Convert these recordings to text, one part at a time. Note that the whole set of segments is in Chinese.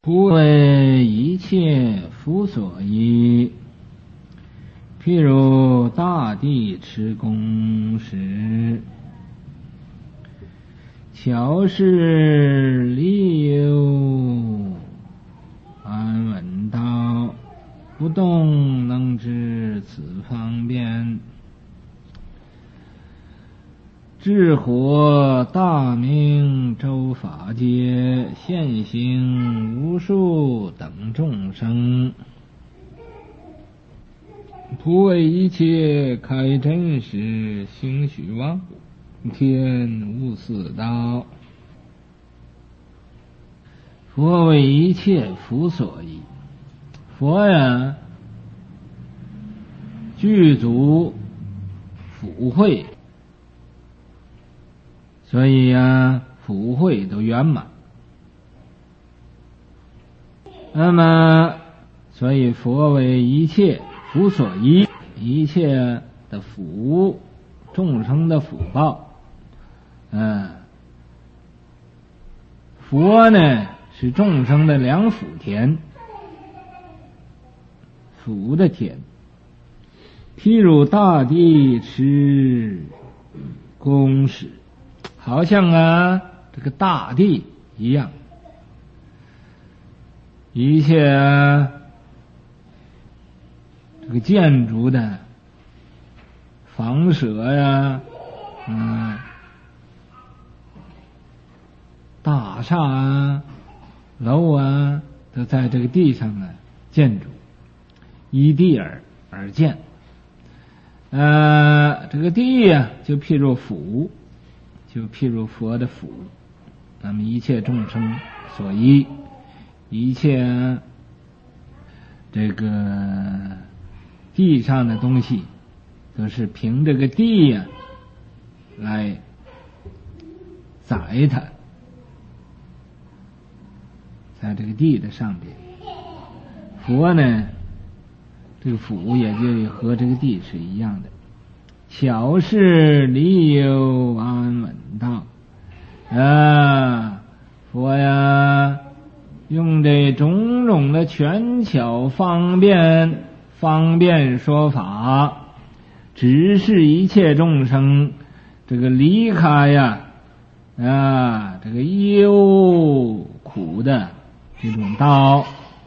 不为一切夫所依。譬如大地持公时，巧是离忧安稳道，不动能知此方便。智火大明周法界，现行无数等众生，普为一切开真实，行许妄天无四道。佛为一切福所依。佛呀，具足福慧，所以呀，福慧都圆满。那么，所以佛为一切福所依，一切的福，众生的福报。佛呢是众生的良福田，福的田。譬如大地持公时，好像这个大地一样，一切这个建筑的房舍呀，大厦楼都在这个地上建筑，依地而建。这个地就譬如福，就譬如佛的福。那么一切众生所依，一切这个地上的东西都是凭这个地来载它，在这个地的上边。佛呢，这个福也就和这个地是一样的。巧是离忧安稳道。佛呀，用这种种的权巧方便说法，指示一切众生这个离开这个忧苦的这种道，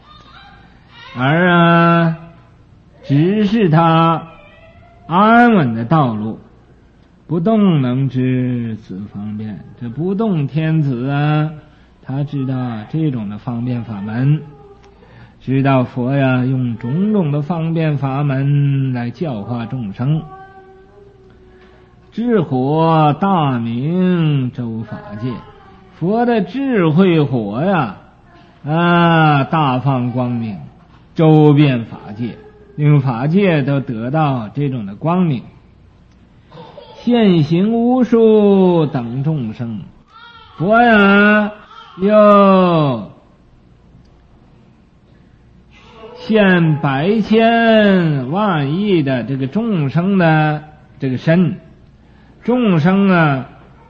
而指示他安稳的道路。不动能知此方便，这不动天子他知道这种的方便法门，知道佛用种种的方便法门来教化众生。智火大明周法界，佛的智慧火大放光明，周遍法界，令法界都得到这种的光明。现行无数等众生，佛又现百千万亿的这个众生的这个身，众生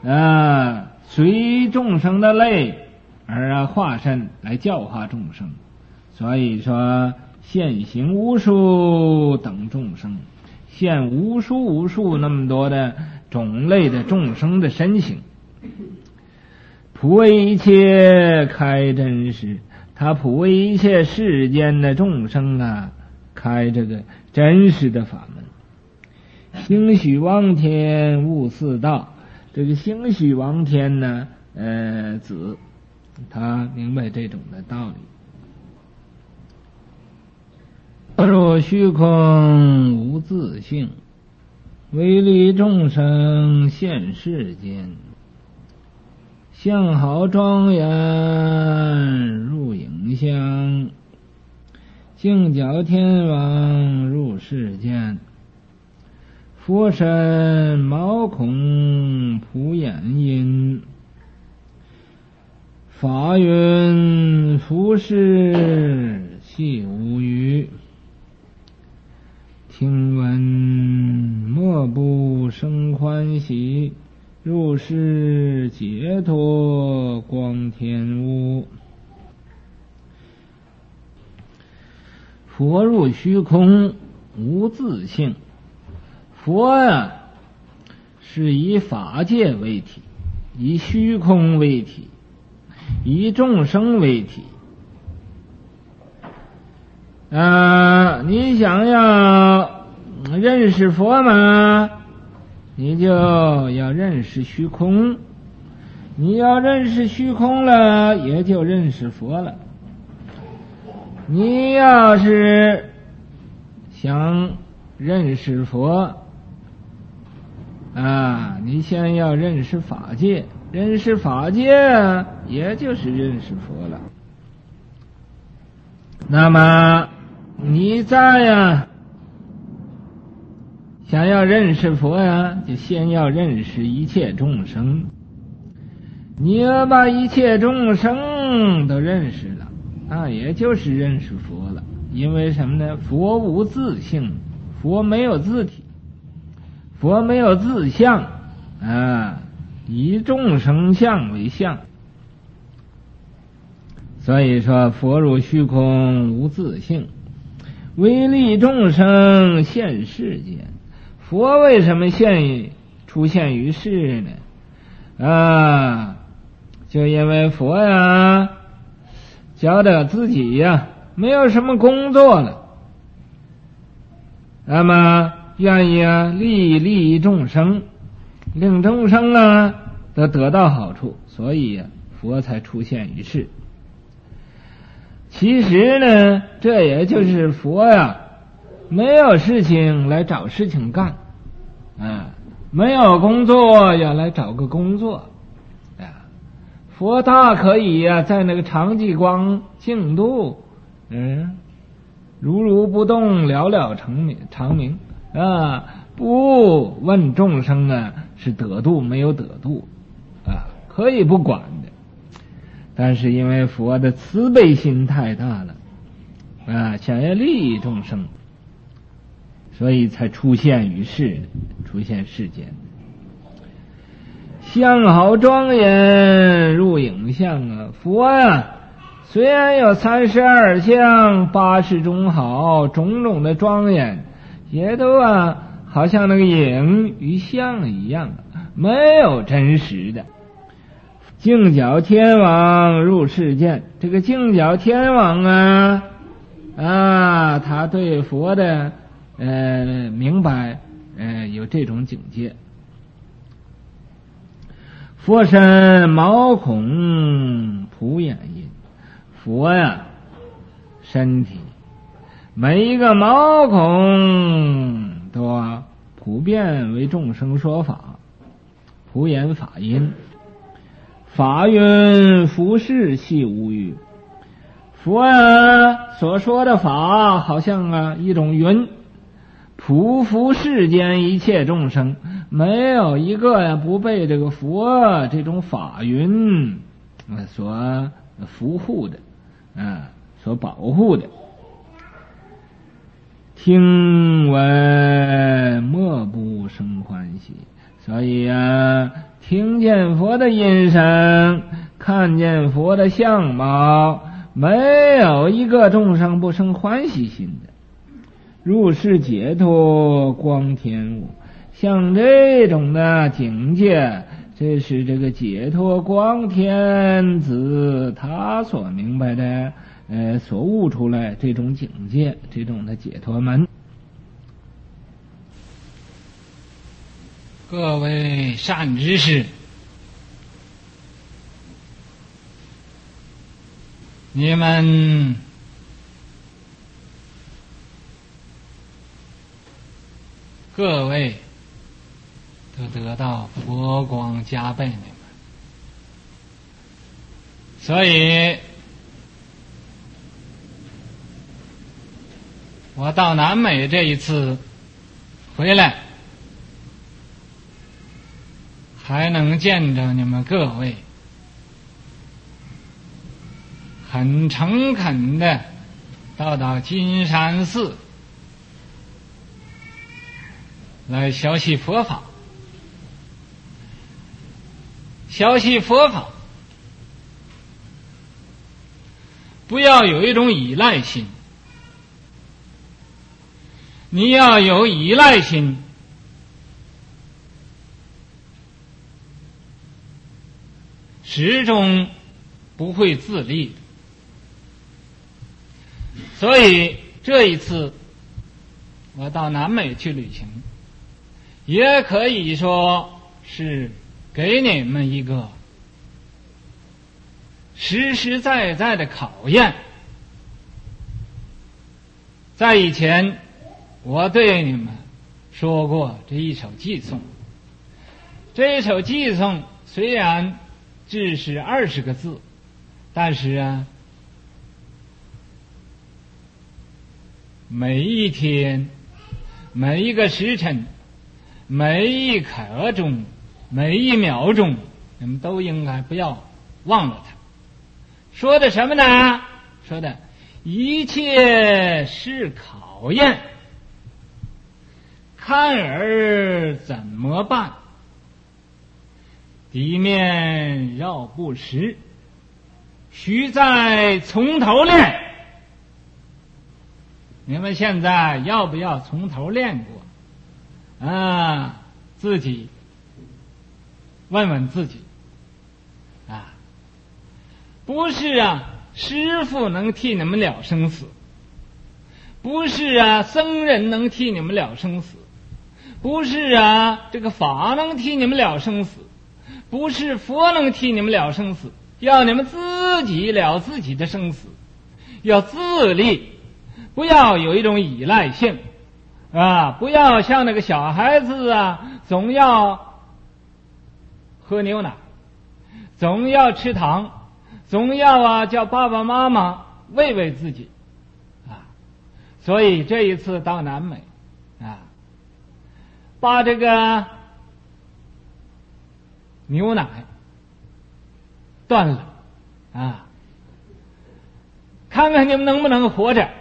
随众生的类而化身来教化众生。所以说现行无数等众生，现无数那么多的种类的众生的身形，普为一切开真实。他普为一切世间的众生开这个真实的法门。兴许王天悟四道，这个兴许王天子他明白这种的道理。若虚空无自性，唯利众生现世间。相好庄严入影像，净教天王入世间。佛身毛孔普眼音，法云服饰细无余。听闻莫不生欢喜，入世解脱光天屋。 佛入虚空无自性。佛呀，是以法界为体，以虚空为体，以众生为体。你想要认识佛吗？你就要认识虚空。你要认识虚空了，也就认识佛了。你要是想认识佛你先要认识法界，认识法界也就是认识佛了。那么你再想要认识佛就先要认识一切众生。你要把一切众生都认识了也就是认识佛了。因为什么呢？佛无自性，佛没有自体，佛没有自相以众生相为相。所以说佛入虚空无自性，为利众生现世间。佛为什么出现于世呢？就因为佛觉得自己没有什么工作了，那么愿意利益众生，令众生都得到好处，所以佛才出现于世。其实呢，这也就是佛没有事情来找事情干没有工作要来找个工作佛大可以在那个常寂光净土如不动，了了常明不问众生是得度没有得度可以不管的。但是因为佛的慈悲心太大了想要利益众生，所以才出现于世间。相好庄严入影像佛虽然有32相，80种好，种种的庄严，也都好像那个影与像一样没有真实的。净角天王入世间，这个净角天王他对佛的明白有这种境界。佛身毛孔普眼音，佛身体每一个毛孔都普遍为众生说法，普演法音。法云浮世系无余，佛所说的法好像一种云，匍匐世间一切众生，没有一个不被这个佛这种法云所扶护的所保护的。听闻莫不生欢喜，所以听见佛的音声，看见佛的相貌，没有一个众生不生欢喜心的。入世解脱光天物，像这种的境界，这是这个解脱光天子他所明白的所悟出来这种境界，这种的解脱门。 各位善知识，你们各位都得到佛光加倍你们，所以我到南美这一次回来，还能见着你们各位很诚恳的到金山寺来学习佛法。学习佛法不要有一种依赖心， 你要有依赖心，始终不会自立的。所以这一次我到南美去旅行，也可以说是给你们一个实实在在的考验。在以前我对你们说过这一首寄颂，这一首寄颂虽然只是20个字，但是每一天每一个时辰每一刻钟每一秒钟，你们都应该不要忘了它。说的什么呢？说的一切是考验，看儿怎么办？地面绕不实，须再从头练。你们现在要不要从头练过？自己问问自己不是师父能替你们了生死，不是僧人能替你们了生死，不是这个法能替你们了生死，不是佛能替你们了生死，要你们自己了自己的生死，要自立，不要有一种依赖性不要像那个小孩子总要喝牛奶，总要吃糖，总要叫爸爸妈妈喂喂自己所以这一次到南美把这个牛奶断了看看你们能不能活着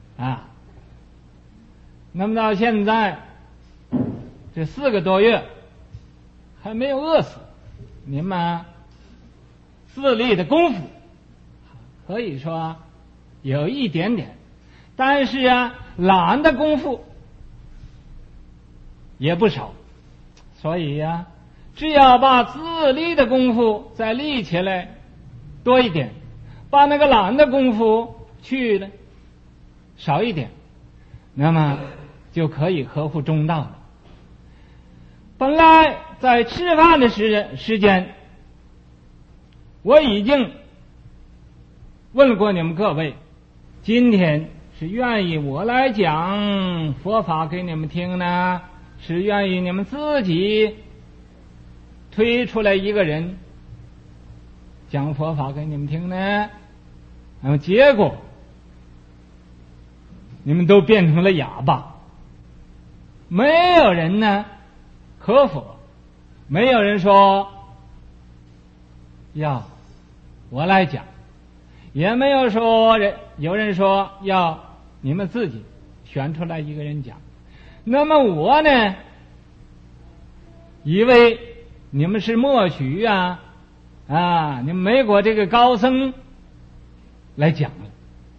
那么到现在这4个多月还没有饿死，你们自立的功夫可以说有一点点，但是懒的功夫也不少，所以只要把自立的功夫再立起来多一点，把那个懒的功夫去了少一点，那么就可以合乎中道了。本来在吃饭的时间我已经问过你们各位，今天是愿意我来讲佛法给你们听呢，是愿意你们自己推出来一个人讲佛法给你们听呢？那么结果你们都变成了哑巴，没有人呢可佛，没有人说要我来讲，也没有说有人说要你们自己选出来一个人讲。那么我呢以为你们是默许你们美国这个高僧来讲了，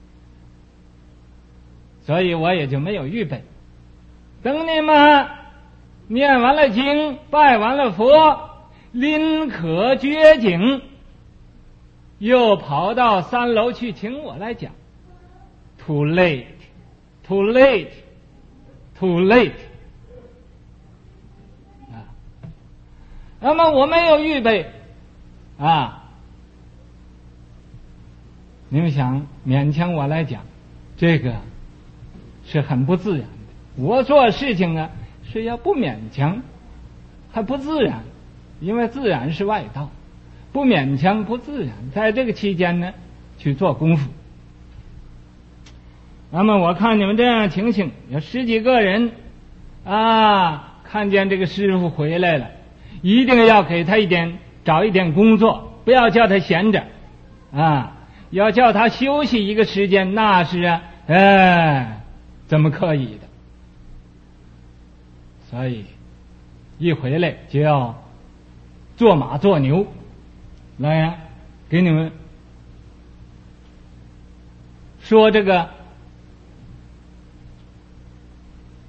所以我也就没有预备。等你们念完了经，拜完了佛，临渴绝景，又跑到3楼去请我来讲。 Too late, too late, too late 那么我没有预备你们想勉强我来讲，这个是很不自然的。我做事情是要不勉强，还不自然，因为自然是外道，不勉强不自然。在这个期间呢，去做功夫。那么我看你们这样情形，有10几个人看见这个师傅回来了，一定要给他找一点工作，不要叫他闲着要叫他休息一个时间，那是怎么可以的？所以一回来就要做马做牛来给你们说这个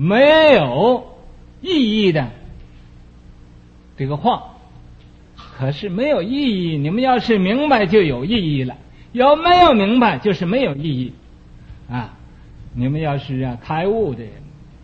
没有意义的这个话，可是没有意义。你们要是明白就有意义了，要没有明白就是没有意义啊！你们要是开悟的人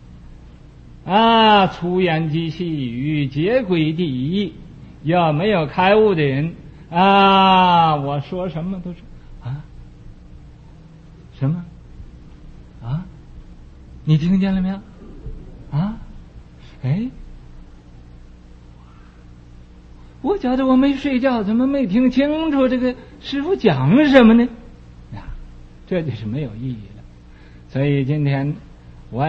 啊，粗言极细语，皆归第一。要没有开悟的人啊，我说什么都是啊，什么啊？你听见了没有？啊？哎，我觉得我没睡觉，怎么没听清楚这个师父讲什么呢？呀，这就是没有意义了。所以今天我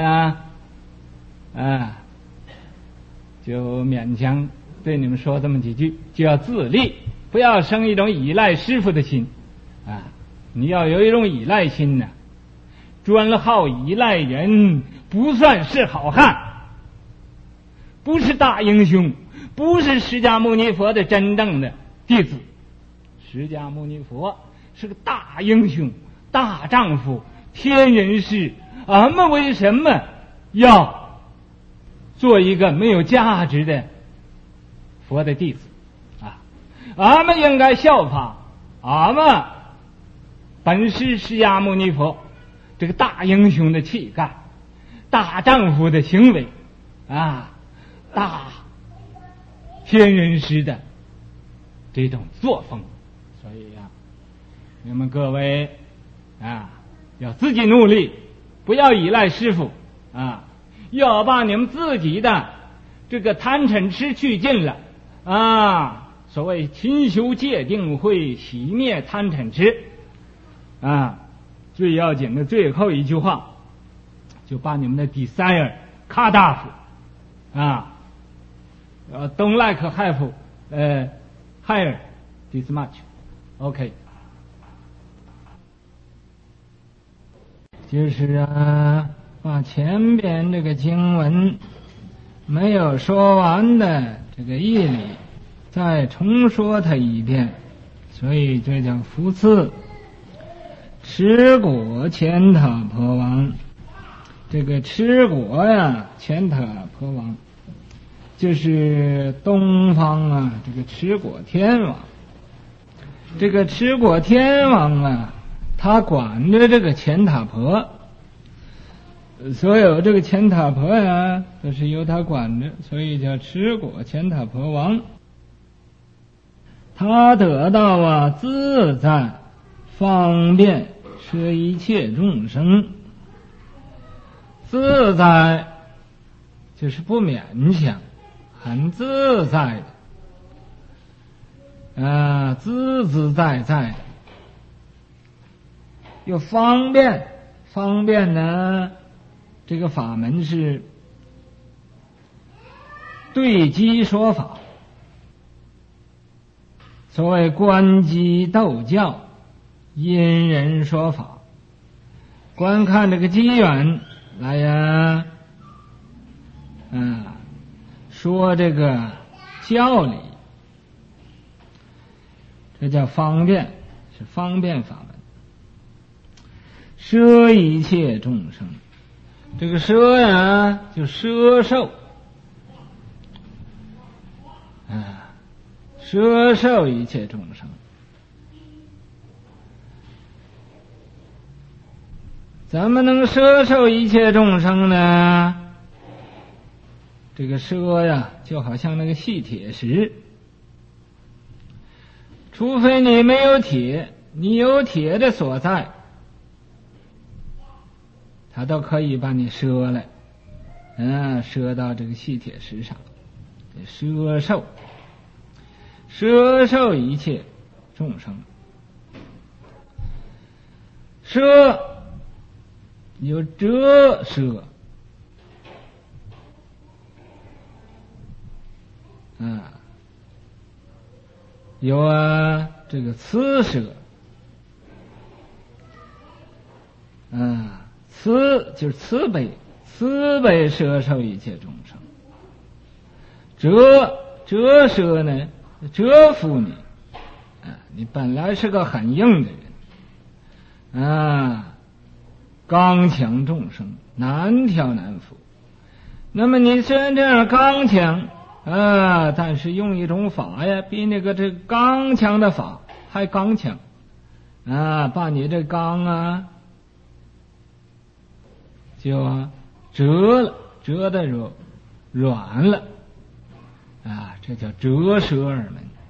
就勉强对你们说这么几句，就要自立，不要生一种依赖师父的心啊！你要有一种依赖心呢，专好依赖人，不算是好汉，不是大英雄，不是释迦牟尼佛的真正的弟子。释迦牟尼佛是个大英雄、大丈夫、天人师，俺们为什么要做一个没有价值的佛的弟子啊？俺们应该效法俺们本师释迦牟尼佛这个大英雄的气概、大丈夫的行为啊，大天人师的这种作风。所以你们各位要自己努力，不要依赖师父啊，要把你们自己的这个贪嗔痴去尽了啊！所谓勤修戒定慧，熄灭贪嗔痴啊！最要紧的最后一句话，就把你们的 desire cut off 啊，don't like have higher this much OK。 就是把前边这个经文没有说完的这个义理再重说它一遍，所以这叫福次持果乾塔婆王。这个持果乾塔婆王就是东方这个持果天王。这个持果天王他管着这个乾塔婆，所有这个乾塔婆都是由他管着，所以叫持果乾塔婆王。他得到自在方便摄一切众生。自在就是不勉强，很自在的自自在在的。又方便，方便呢，这个法门是对机说法，所谓观机斗教，因人说法，观看这个机缘来说这个教理，这叫方便，是方便法门。摄一切众生，这个摄就摄受摄受一切众生。怎么能摄受一切众生呢？这个摄就好像那个细铁石，除非你没有铁，你有铁的所在，他都可以把你摄来摄到这个细铁石上。摄受，摄受一切众生。摄有折摄有这个慈摄慈就是慈悲，慈悲摄受一切众生。折摄呢，折服你你本来是个很硬的人刚强众生，难调难服， 那么你虽然这样刚强但是用一种法呀，比这个刚强的法还刚强把你这刚就折了，折的软了这叫折舌而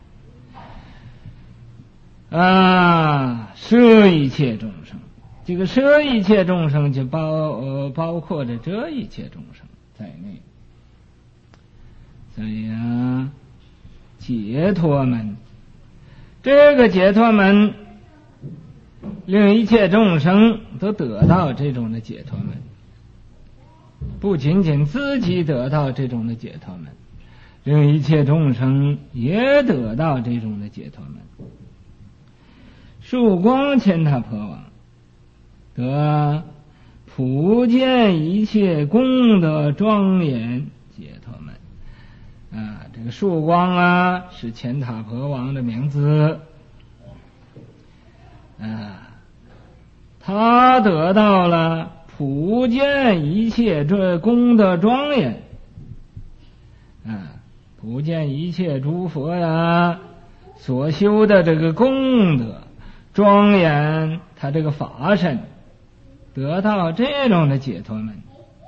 门摄一切众生。这个摄一切众生就包括着这一切众生在内。所以解脱门，这个解脱门令一切众生都得到这种的解脱门，不仅仅自己得到这种的解脱门，令一切众生也得到这种的解脱门。曙光乾闼婆王得普见一切功德庄严解脱门这个曙光是乾闼婆王的名字他得到了普见一切这功德庄严普见一切诸佛所修的这个功德庄严，他这个法身得到这种的解脱门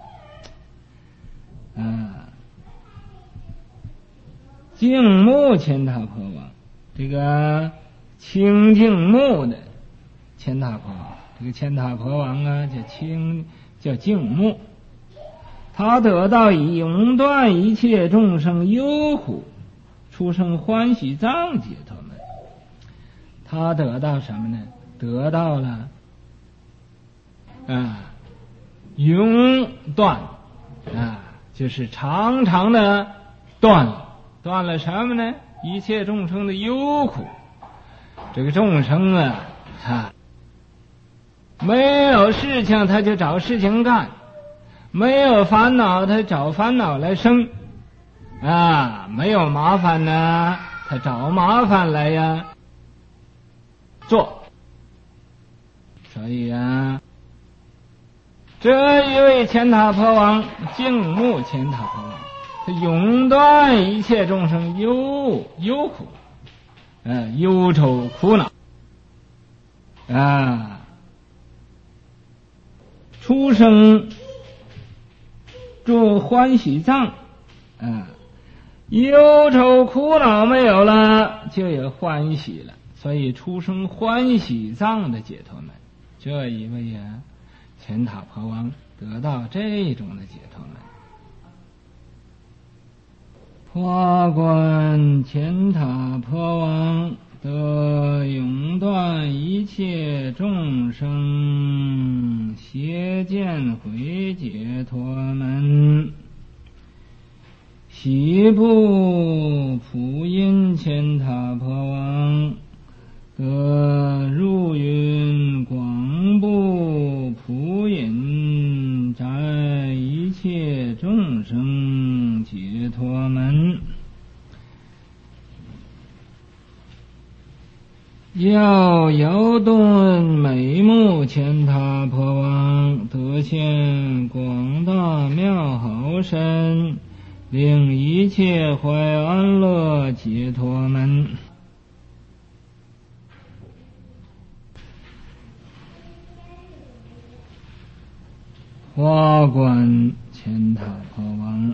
净目乾闼婆王，这个清净目的乾闼婆王，这个乾闼婆王叫净目，他得到以永断一切众生忧苦出生欢喜藏解脱门。他得到什么呢？得到了永断就是长长的断了什么呢？一切众生的忧苦。这个众生没有事情他就找事情干，没有烦恼他找烦恼来生没有麻烦呢他找麻烦来做。所以这一位乾闼婆王，净目乾闼婆王，他永断一切众生忧苦忧愁苦恼出生住欢喜藏忧愁苦恼没有了就有欢喜了，所以出生欢喜藏的解脱门。这一位乾闼婆王得到这种的解脱门。华观乾闼婆王得永断一切众生邪见毁解脱门。悉部普音乾闼婆王得入云广布普引在一切众生解脱门。要摇顿美目乾闼婆王得现广大妙好身，令一切怀安乐解脱门。华观乾闼婆王，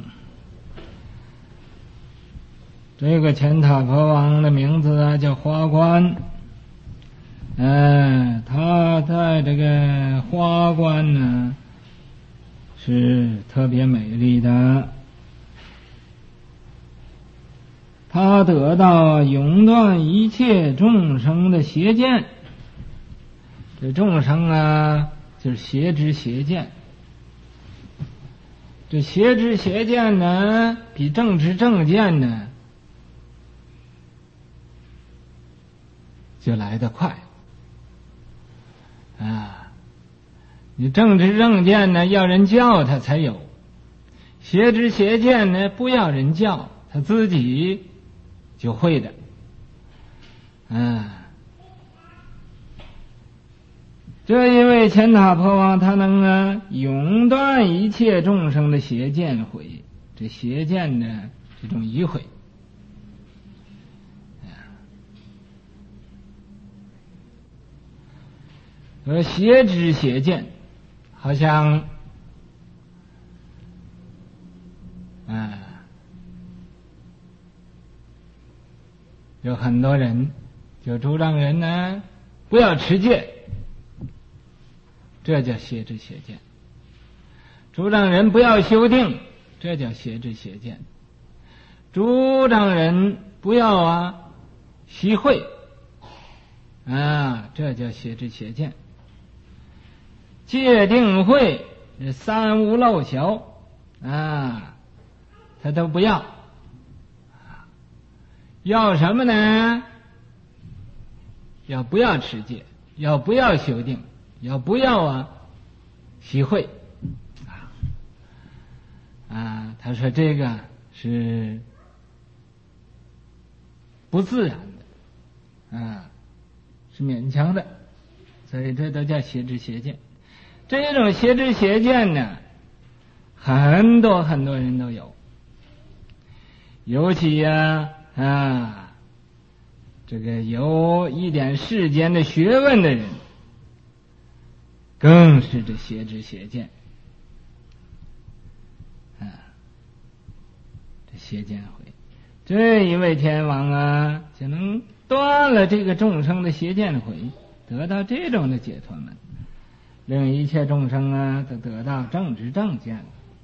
这个乾闼婆王的名字叫华观。他在这个华观呢是特别美丽的，他得到永断一切众生的邪见。这众生就是邪知邪见，这邪知邪见呢比正知正见呢就来得快你正知正见呢要人教他才有，邪知邪见呢不要人教他自己就会的这一位乾闼婆王，他能永断一切众生的邪见毁，这邪见的这种疑毁。邪知邪见，好像有很多人就主张人呢不要持戒，这叫邪知邪见；主张人不要修定，这叫邪知邪见；主张人不要习会这叫邪知邪见。戒定慧三无漏晓他都不要，要什么呢？要不要持戒，要不要修定，要不要习会他说这个是不自然的是勉强的，所以这都叫邪知邪见。这种邪知邪见呢，很多很多人都有，尤其这个有一点世间的学问的人，更是这邪知邪见这邪见毁。这一位天王就能断了这个众生的邪见毁，得到这种的解脱门，令一切众生都得到正知正见。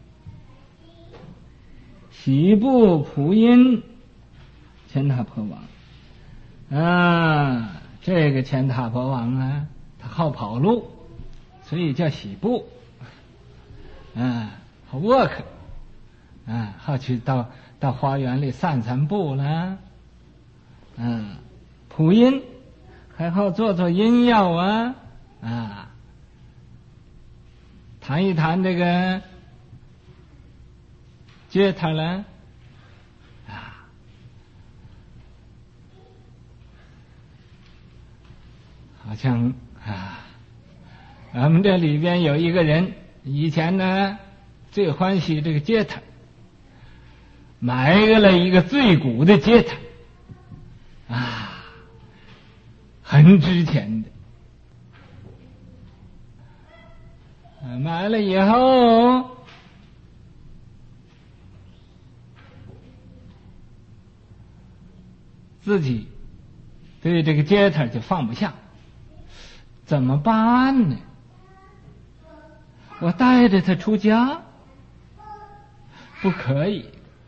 喜部普音乾闼婆王这个乾闼婆王他好跑路，所以叫喜部好 work 好去到花园里散散步了普音还好做音药弹一弹这个吉他了好像我们这里边有一个人以前呢最欢喜这个吉他，买了一个最古的吉他很值钱的。买了以后自己对这个吉他就放不下，怎么办呢？我带着他出家不可以，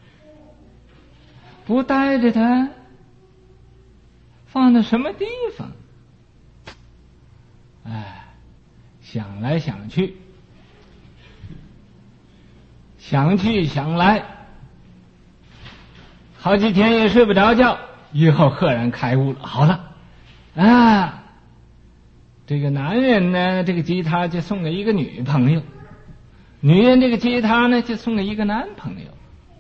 不带着他放到什么地方？想来想去，想去想来，好几天也睡不着觉，以后赫然开悟了。好了这个男人呢，这个吉他就送给一个女朋友，女人这个吉他呢就送给一个男朋友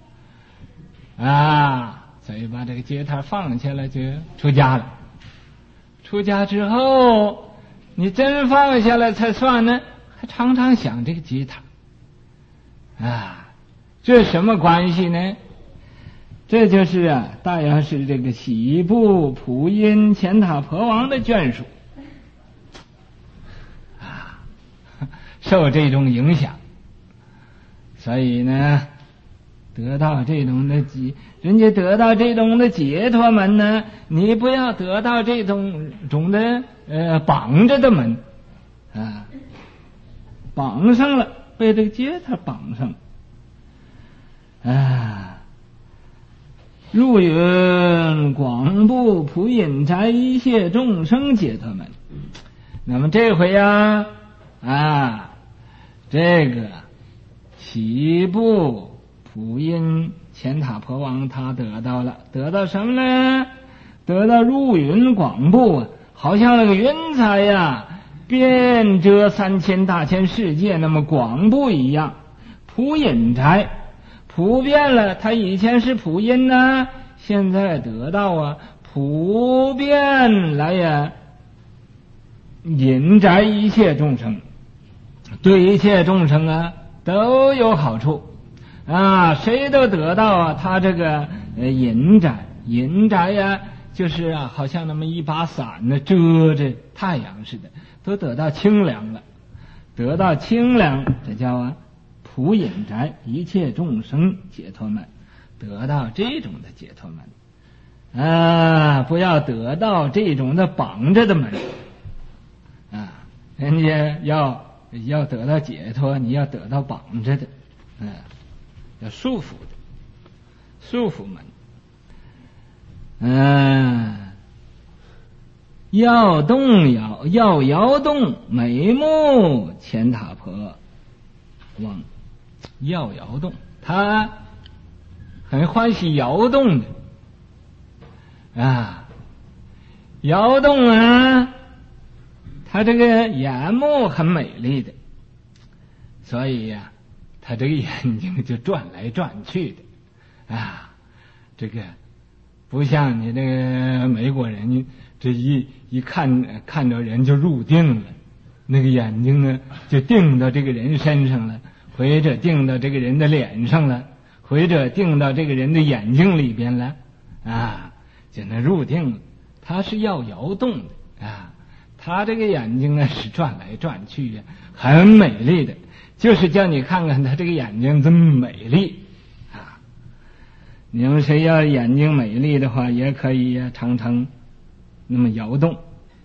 所以把这个吉他放下了，就出家了。出家之后你真放下来才算呢，还常常想这个吉他这什么关系呢？这就是大约是这个喜部普音乾闼婆王的眷属受这种影响，所以呢得到这种的人家得到这种的解脱门呢，你不要得到这种的绑着的门绑上了，被这个吉他绑上入云广布普引斋一切众生解脱门。那么这回这个喜部普音乾闼婆王他得到什么呢？得到入云广布好像那个云彩遍遮3000大千世界，那么广布一样。普引斋普遍了，他以前是普音现在得到普遍来引宅一切众生，对一切众生啊都有好处啊，谁都得到啊他这个引宅呀，就是啊好像那么一把伞呢遮着太阳似的，都得到清凉了，得到清凉，这叫啊普引宅，一切众生解脱门，得到这种的解脱门啊，不要得到这种的绑着的门啊，人家要得到解脱，你要得到绑着的，要束缚的束缚门。要摇动眉目乾塔婆王，要摇动，他很欢喜摇动的啊，摇动啊，他这个眼目很美丽的，所以呀，他这个眼睛就转来转去的啊，这个不像你这个美国人，这一看着人就入定了，那个眼睛呢就定到这个人身上了，或者定到这个人的脸上了，或者定到这个人的眼睛里边了啊，就能入定了。他是要摇动的啊，他这个眼睛呢是转来转去的，很美丽的，就是叫你看看他这个眼睛这么美丽啊。你们谁要眼睛美丽的话，也可以常常那么摇动，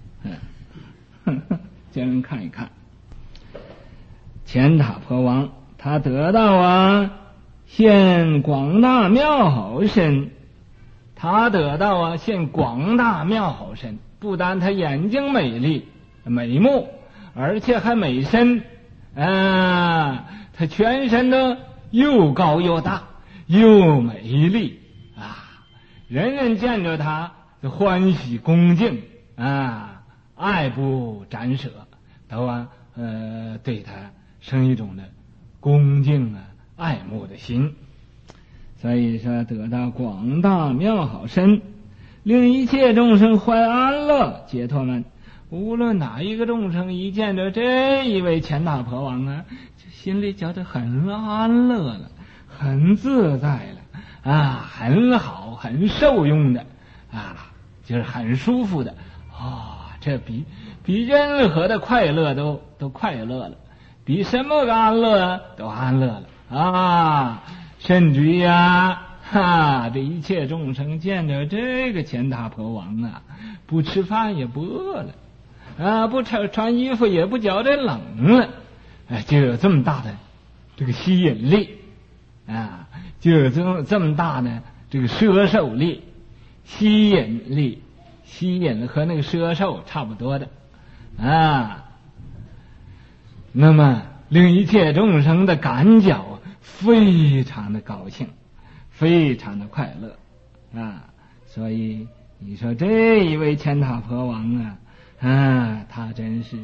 叫人看一看。乾塔婆王他得到啊现广大妙好身，他得到啊现广大妙好身，不但他眼睛美丽美目，而且还美身啊，他全身呢又高又大又美丽啊，人人见着他就欢喜恭敬啊，爱不斩舍，都对他生一种的恭敬啊爱慕的心。所以说得到广大妙好身，令一切众生怀安乐解脱门。无论哪一个众生一见着这一位乾塔婆王啊，就心里觉得很安乐了，很自在了啊，很好，很受用的啊，就是很舒服的啊，这比任何的快乐都快乐了，比什么个安乐都安乐了啊！甚至于这一切众生见着这个乾塔婆王啊，不吃饭也不饿了啊，不穿衣服也不觉着冷了，就有这么大的这个吸引力啊，就有这么大的这个摄受力、吸引力，吸引和那个摄受差不多的啊。那么令一切众生的感觉非常的高兴，非常的快乐啊。所以你说这一位乾塔婆王他真是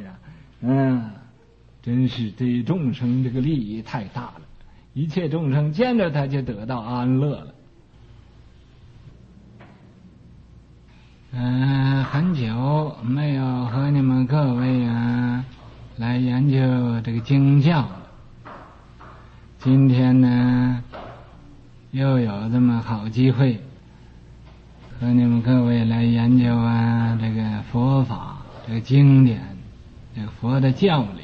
真是对众生这个利益太大了，一切众生见着他就得到安乐了。很久没有和你们各位来研究这个经教了，今天呢又有这么好机会和你们各位来研究这个佛法，这个经典，这个佛的教理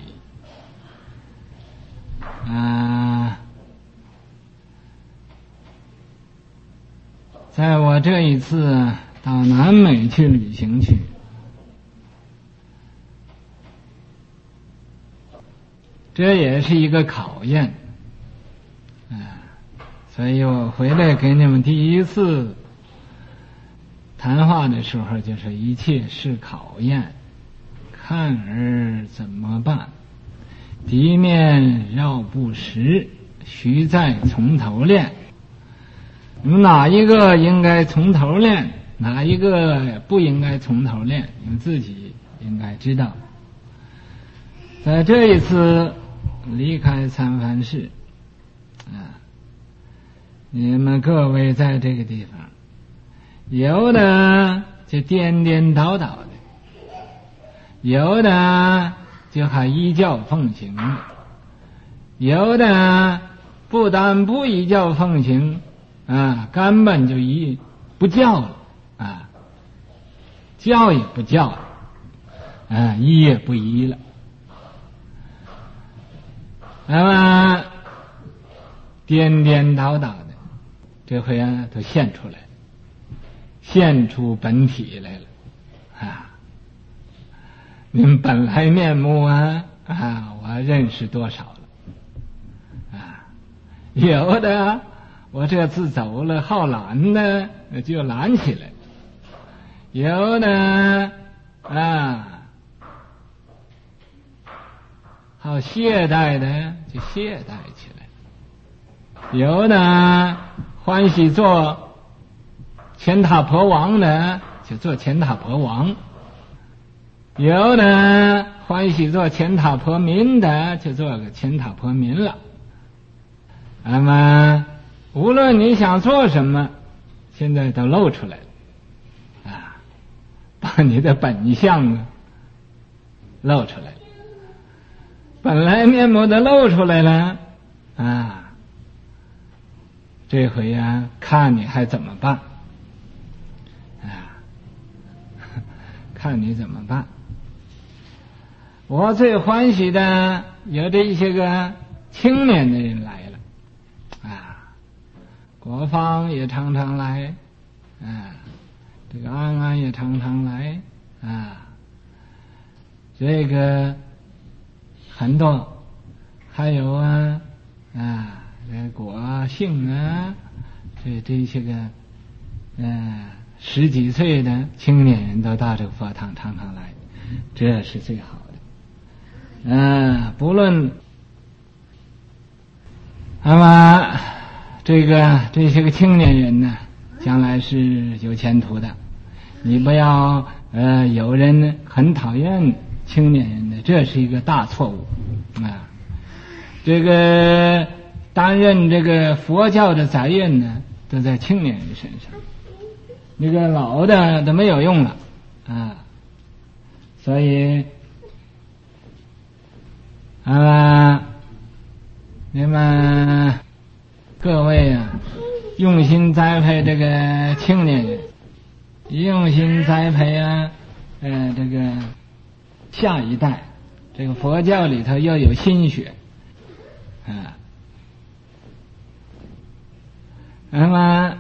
在我这一次到南美去旅行去，这也是一个考验所以我回来给你们第一次谈话的时候，就是一切是考验，看而怎么办？敌面绕不实，须再从头练。你们哪一个应该从头练，哪一个不应该从头练，你们自己应该知道。在这一次离开参梵寺你们各位在这个地方，有的就颠颠倒倒的， 有的就还依教奉行，有的不但不依教奉行根本就不教了教也不教了依也不依了。那么颠颠倒倒的，这回都现出来了，现出本体来了你们本来面目我认识多少了有的我这次走了好懒的就懒起来，有的好懈怠的就懈怠起来，有的欢喜做钱塔婆王的就做钱塔婆王，有的欢喜做钱塔婆民的就做个钱塔婆民了。那么无论你想做什么，现在都露出来了把你的本相露出来了，本来面目都露出来了这回看你还怎么办看你怎么办。我最欢喜的有这一些个青年的人来了国芳也常常来这个安安也常常来这个很多还有这国姓这些个十几岁的青年人都到这个佛堂常常来，这是最好的不论那么这些个青年人呢将来是有前途的，你不要有人很讨厌青年人的，这是一个大错误这个担任这个佛教的责任呢都在青年人身上，那个老的都没有用了所以你们各位用心栽培这个青年人，用心栽培这个下一代，这个佛教里头要有心血那么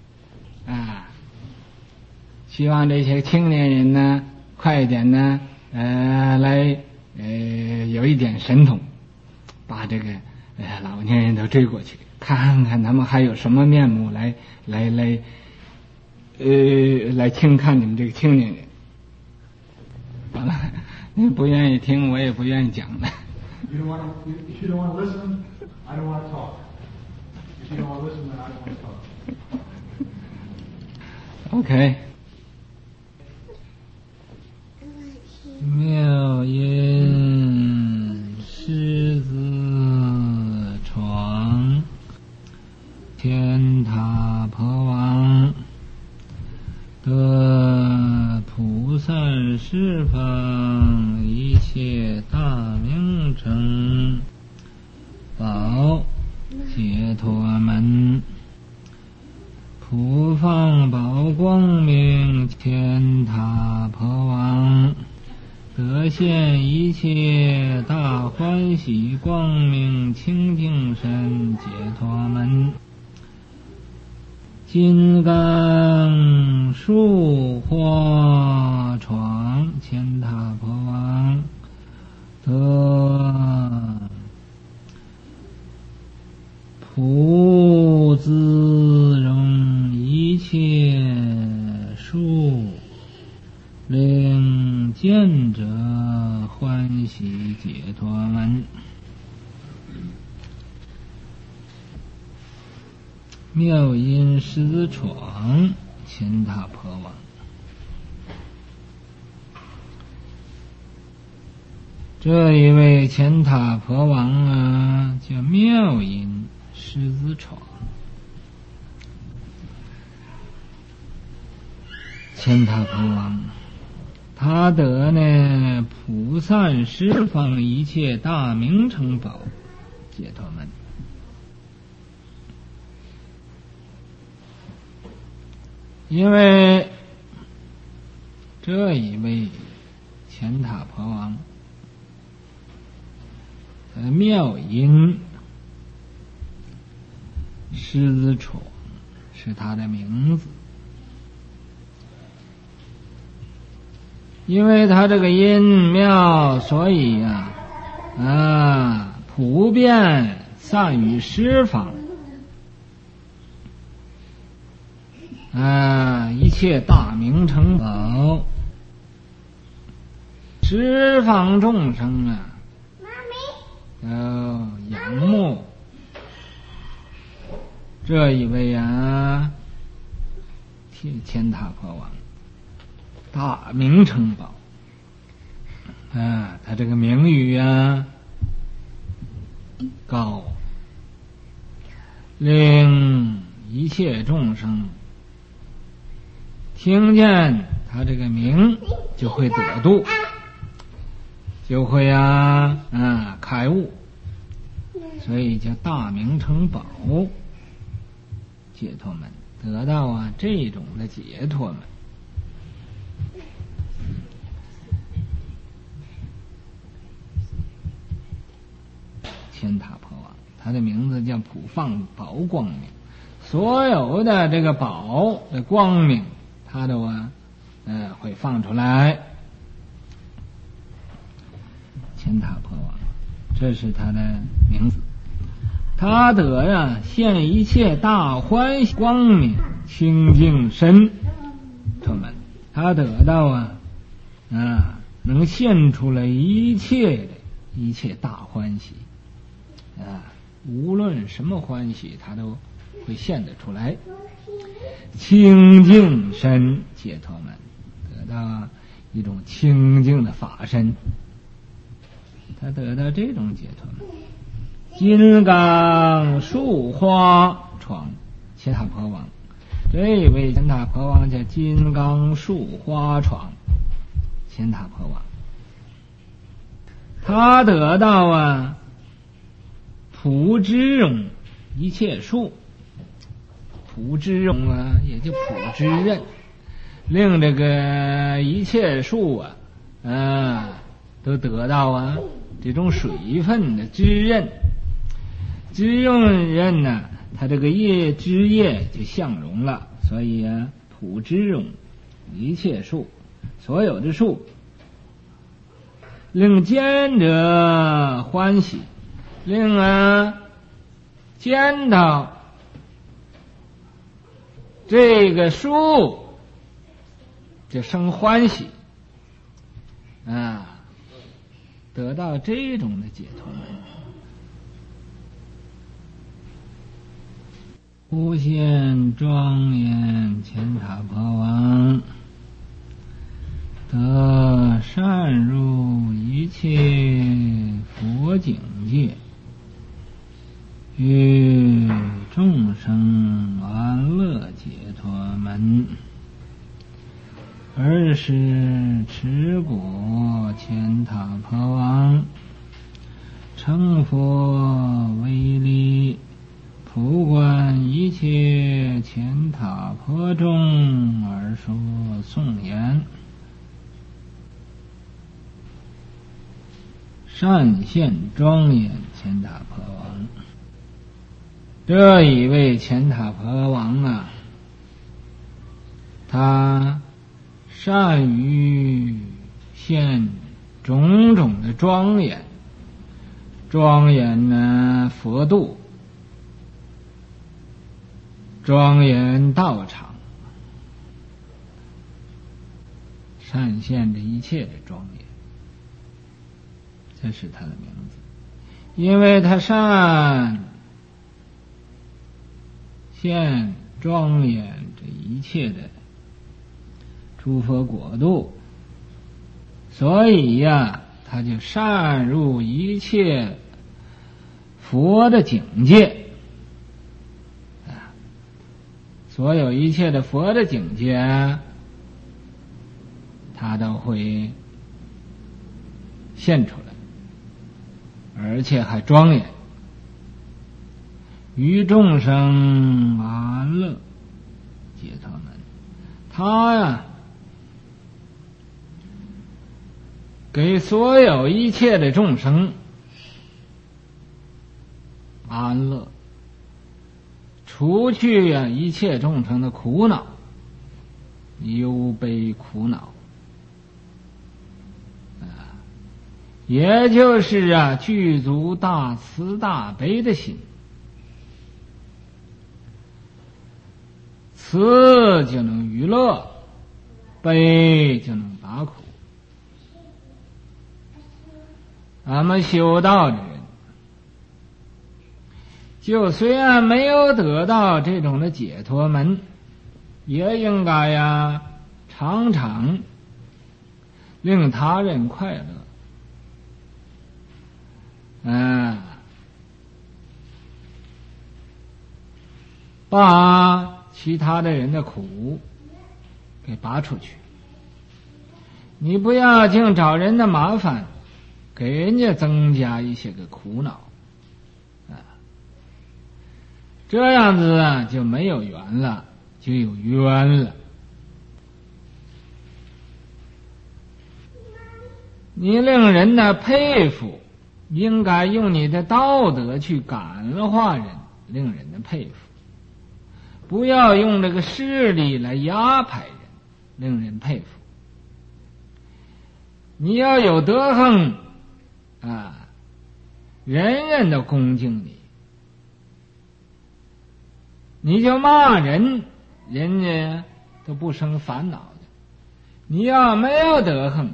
希望这些青年人呢快一点呢来有一点神通，把这个老年人都追过去，看看他们还有什么面目来轻看你们这个青年人。好了，你不愿意听我也不愿意讲了。 If you don't want to listen, I don't want to talk. If you don't want to listen, then I don't want to talk. OK。妙音狮子床，天塔婆王，得菩萨释放一切大名称，宝解脱门，普放宝光明，天塔婆王。得现一切大欢喜光明清净身解脱门，金刚树花床千塔婆王，得普滋容一切树，令见者欢喜解脱门，妙音狮子床千塔婆王。这一位千塔婆王叫妙音狮子床。千塔婆王他得呢普散十方一切大明城堡解脱门。因为这一位乾塔婆王妙音狮子宠是他的名字，因为他这个音妙，所以普遍散于十方，一切大明城堡，十方众生仰慕这一位乾塔婆王大明城堡他这个名誉高，令一切众生听见他这个名就会得度，就会开悟，所以叫大明城堡解脱门，得到这种的解脱门。乾塔婆王，他的名字叫普放宝光明，所有的这个宝的光明，他都会放出来。乾塔婆王，这是他的名字。他得现一切大欢喜光明清净身脱门，他得到能现出来一切大欢喜无论什么欢喜他都会现得出来。清净身解脱门，得到一种清净的法身，他得到这种解脱门。金刚树花床乾塔婆王，这位乾塔婆王叫金刚树花床乾塔婆王，他得到普知容一切树，普知容也就普知认，令这个一切树都得到这种水分的滋润。滋润它这个枝叶就相容了，所以普知容一切树，所有的树，令见者欢喜，令见到这个树就生欢喜得到这种的解脱门。无限庄严乾塔婆王，得善入一切佛境界，与众生安乐解脱门。尔时持果乾塔婆王，成佛为力，普观一切乾塔婆众而说颂言：善现庄严乾塔婆王。这一位乾塔婆王他善于现种种的庄严佛度，庄严道场，善现这一切的庄严，这是他的名字。因为他善现庄严这一切的诸佛国度，所以他就善入一切佛的境界，所有一切的佛的境界他都会现出来，而且还庄严。于众生安乐解脱门，他呀，给所有一切的众生安乐，除去一切众生的苦恼、忧悲苦恼，也就是具足大慈大悲的心。慈就能娱乐，悲就能拔苦。俺们修道的人，就虽然没有得到这种的解脱门，也应该常常令他人快乐，把其他的人的苦给拔出去。你不要净找人的麻烦，给人家增加一些个苦恼，这样子就没有缘了，就有冤了。你令人的佩服，应该用你的道德去感化人，令人的佩服。不要用这个势力来压迫人，令人佩服。你要有德行人人都恭敬你。你就骂人，人家都不生烦恼的。你要没有德行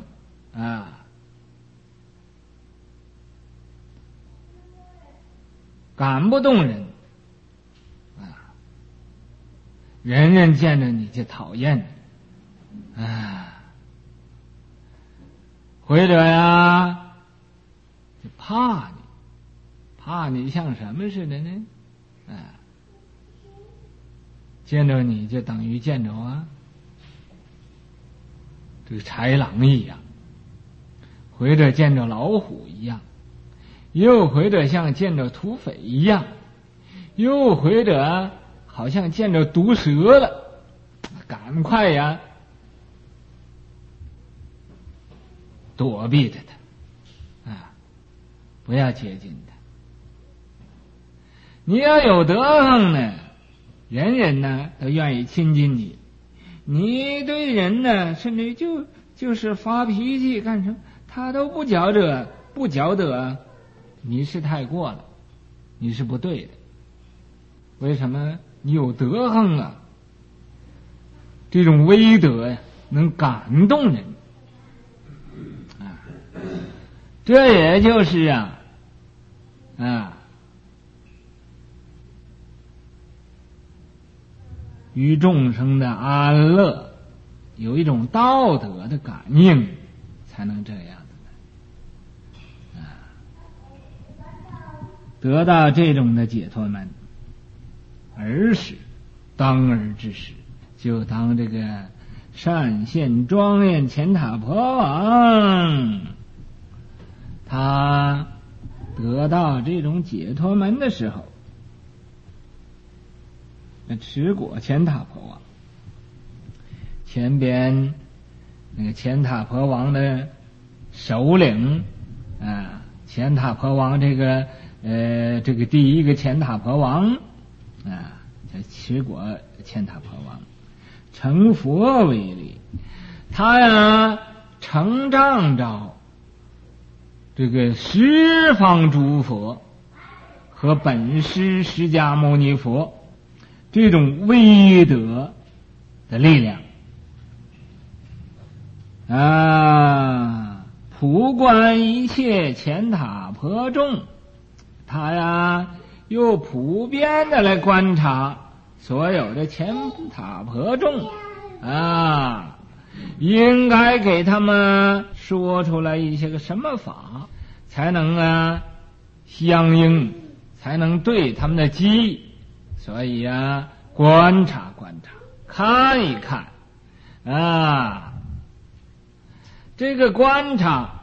感不动人人人见着你就讨厌你或者就怕你像什么似的呢？见着你就等于见着这个豺狼一样，或者见着老虎一样，又或者像见着土匪一样，又或者好像见着毒蛇了，赶快躲避着他不要接近他。你要有德行呢，人人呢都愿意亲近你。你对人呢，甚至就是发脾气干什么，他都不觉得你是太过了，你是不对的。为什么？你有德行这种威德能感动人这也就是与众生的安乐有一种道德的感应，才能这样得到这种的解脱门。而时当而之时，就当这个善现庄严乾塔婆王他得到这种解脱门的时候，那持果乾塔婆王前边那个乾塔婆王的首领乾塔婆王这个第一个乾塔婆王叫持果乾塔婆王，成佛为力，他成仗着这个十方诸佛和本师释迦牟尼佛这种威德的力量普观一切乾塔婆众，他又普遍的来观察所有的乾塔婆众应该给他们说出来一些个什么法，才能相应，才能对他们的机。所以观察观察，看一看这个观察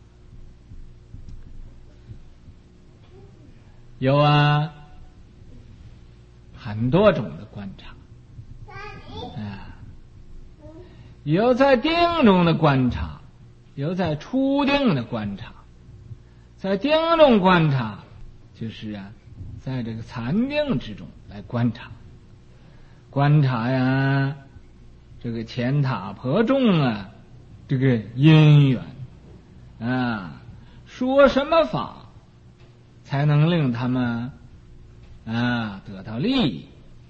有很多种的观察有在定中的观察，有在初定的观察。在定中观察就是在这个禅定之中来观察这个乾塔婆众这个因缘说什么法才能令他们得到利益，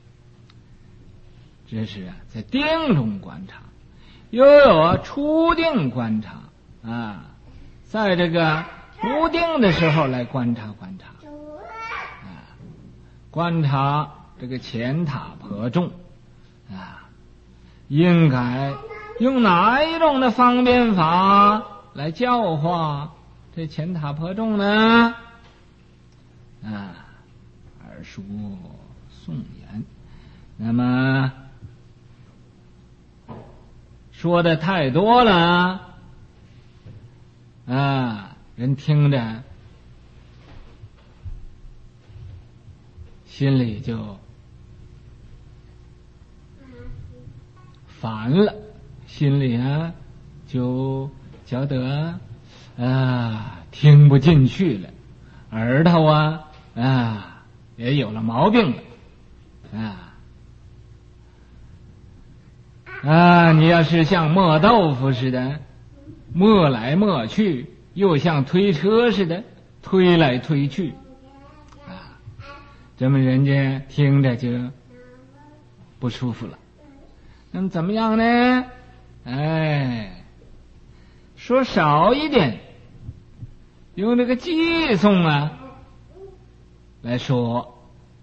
这是在定中观察。又有初定观察在这个不定的时候来观察观察这个乾塔婆众应该用哪一种的方便法来教化这乾塔婆众呢？而说颂言，那么说的太多了人听着心里就烦了，心里就觉得听不进去了，耳朵也有了毛病了你要是像磨豆腐似的磨来磨去，又像推车似的推来推去这么人家听着就不舒服了。那么怎么样呢？说少一点，用这个偈颂来说，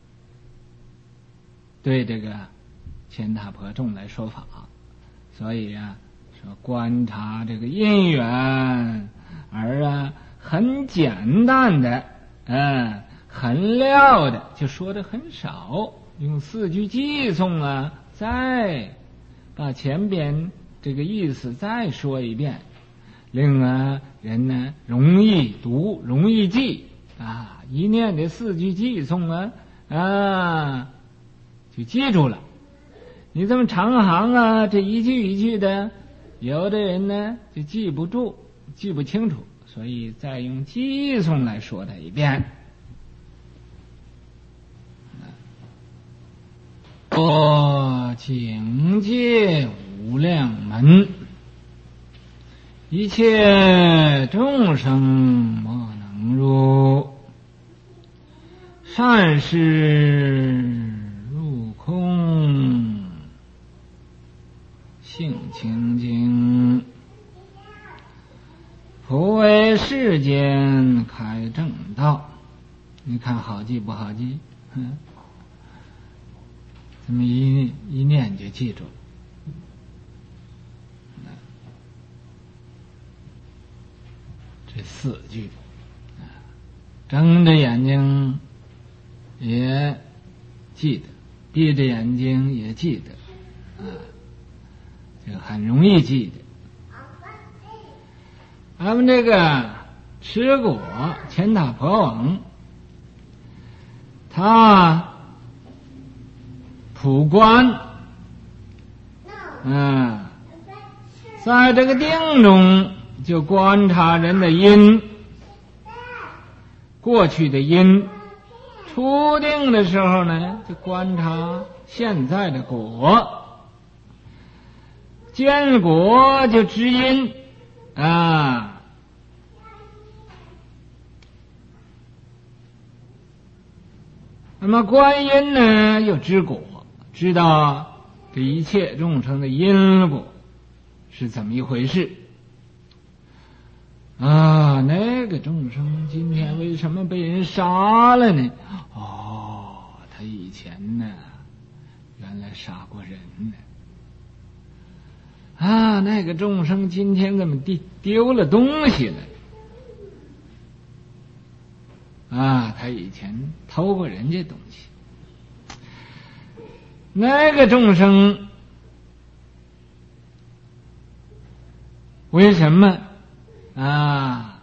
对这个乾塔婆众来说法。所以说观察这个因缘而很简单的很料的就说的很少，用4句偈颂再把前边这个意思再说一遍，令人容易读容易记一念这4句偈颂就记住了。你这么长行这一句一句的，有的人呢就记不住记不清楚，所以再用偈颂来说它一遍。境界无量门，一切众生莫能入，善事入空，性清净，普为世间开正道。你看好记不好记？这么一念就记住了。这4句睁着眼睛也记得，闭着眼睛也记得这个很容易记得。咱们这个持果乾塔婆王，他普观在这个定中就观察人的因，过去的因，初定的时候呢就观察现在的果，见果就知因那么观因呢又知果，知道这一切众生的因果是怎么一回事那个众生今天为什么被人杀了呢？他以前呢原来杀过人呢那个众生今天怎么丢了东西了他以前偷过人家东西。那个众生为什么啊？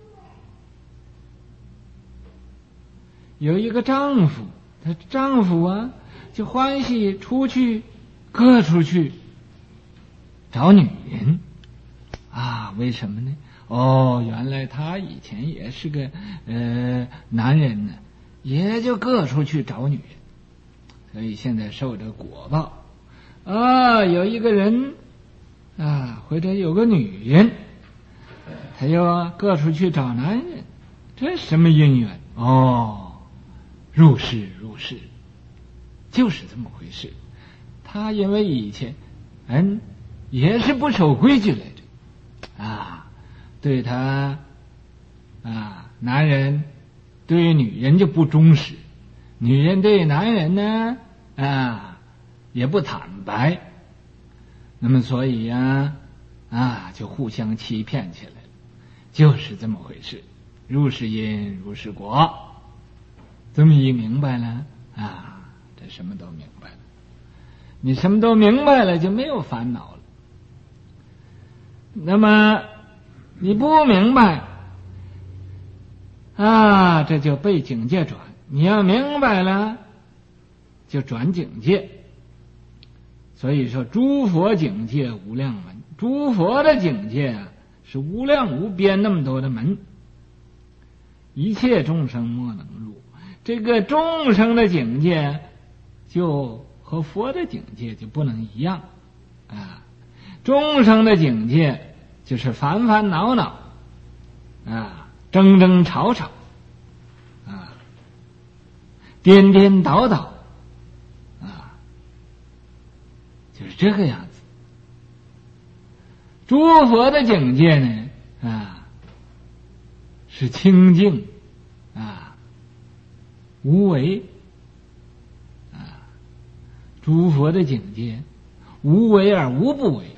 有一个丈夫，她丈夫啊就欢喜出去各处去找女人啊？为什么呢？哦，原来他以前也是个男人呢，也就各处去找女人，所以现在受着果报啊。有一个人啊，或者有个女人，他又各处去找男人，这什么因缘？哦，入世，就是这么回事。他因为以前也是不守规矩来着啊，对他啊，男人对女人就不忠实，女人对男人呢啊也不坦白，那么所以就互相欺骗起来了，就是这么回事。如是因如是果，这么一明白了啊，这什么都明白了。你什么都明白了，就没有烦恼了。那么你不明白啊，这就被境界转。你要明白了，就转境界。所以说，诸佛境界无量门，诸佛的境界啊，是无量无边那么多的门，一切众生莫能入。这个众生的境界就和佛的境界就不能一样啊。众生的境界就是烦烦恼恼啊，争争吵吵啊，颠颠倒倒啊，就是这个样子。诸佛的境界呢是清净无为诸佛的境界无为而无不为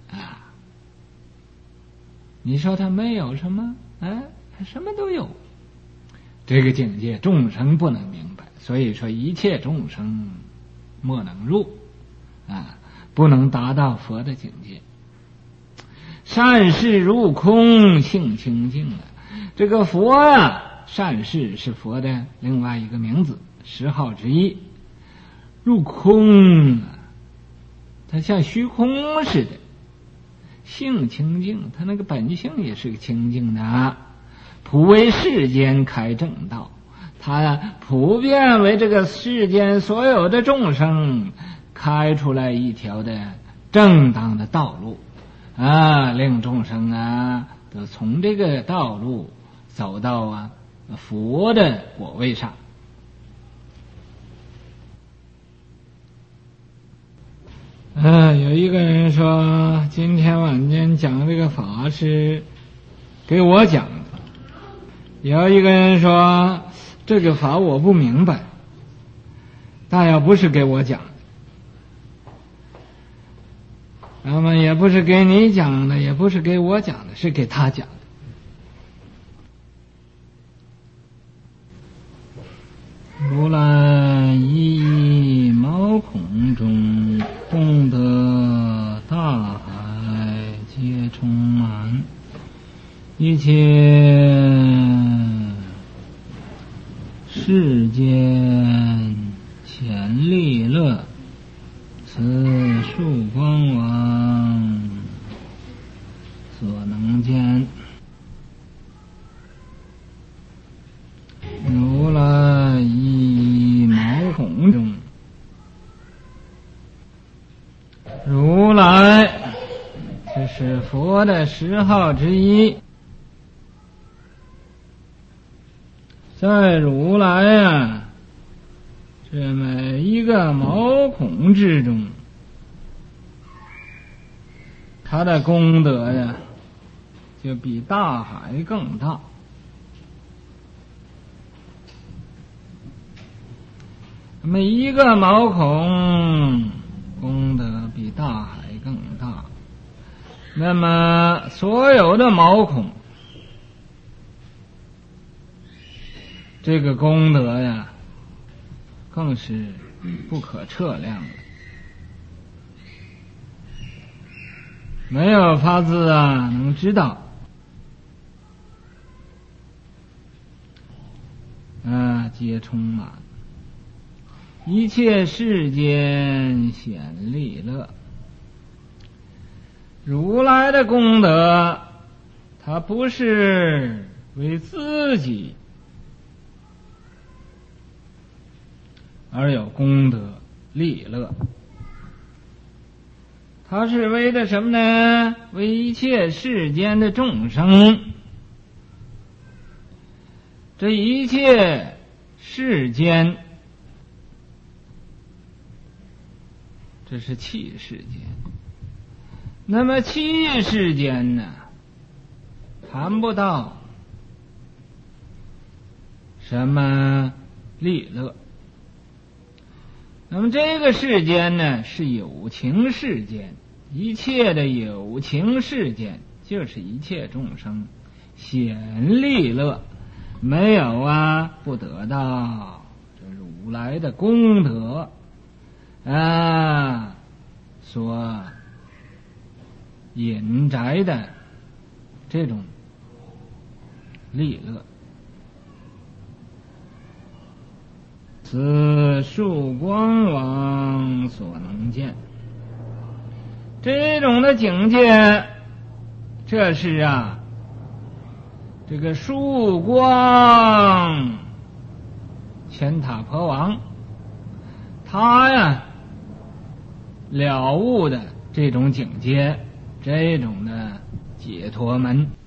你说他没有什么他什么都有。这个境界众生不能明白，所以说一切众生莫能入不能达到佛的境界。善事入空，性清净这个佛善事是佛的另外一个名字，10号之一。入空它像虚空似的，性清净，它那个本性也是个清净的普为世间开正道，它普遍为这个世间所有的众生开出来一条的正当的道路令众生都从这个道路走到佛的果位上。有一个人说，今天晚间讲这个法是给我讲的。有一个人说，这个法我不明白，但要不是给我讲的，那么也不是给你讲的，也不是给我讲的，是给他讲的。如来一毛孔中，功德大海皆充满，一切世间潜力乐，此树光王所能见。如来一毛孔中，如来这是佛的10号之一。在如来这每一个毛孔之中，他的功德就比大海更大。每一个毛孔功德比大海更大，那么所有的毛孔这个功德更是不可测量的。 没有法子啊能知道。皆充满，一切世间显利乐。如来的功德，它不是为自己而有功德利乐，它是为的什么呢？为一切世间的众生。这一切世间，这是器世间。那么器世间呢，谈不到什么利乐。那么这个世间呢，是有情世间，一切的有情世间就是一切众生显利乐，没有不得到这如来的功德所引宅的这种利乐。此曙光王所能见，这种的境界，这是这个曙光乾闼婆王他了悟的这种境界，这种的解脱门。